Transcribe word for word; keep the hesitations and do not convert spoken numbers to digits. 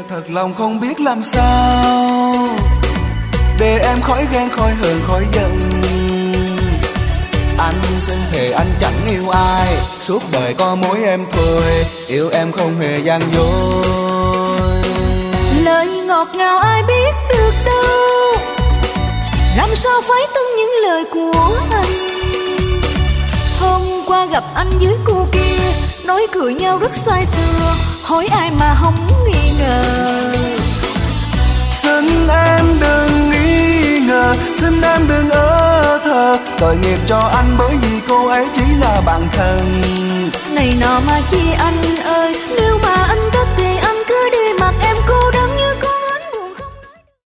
thật lòng không biết làm sao để em khỏi ghen khỏi hờn khỏi giận. Anh xin thề anh chẳng yêu ai, suốt đời có mỗi em thôi, yêu em không hề gian dối. Lời ngọt ngào ai biết được đâu, làm sao phải tung những lời của anh. Hôm qua gặp anh dưới cô kia, nói cười nhau rất say sưa, hỏi ai mà không nghi ngờ. Xin em đừng nghi ngờ, xin em đừng ơ thơ, tội nghiệp cho anh bởi vì cô ấy chỉ là bạn thân. Này nọ mà chi anh ơi, nếu mà anh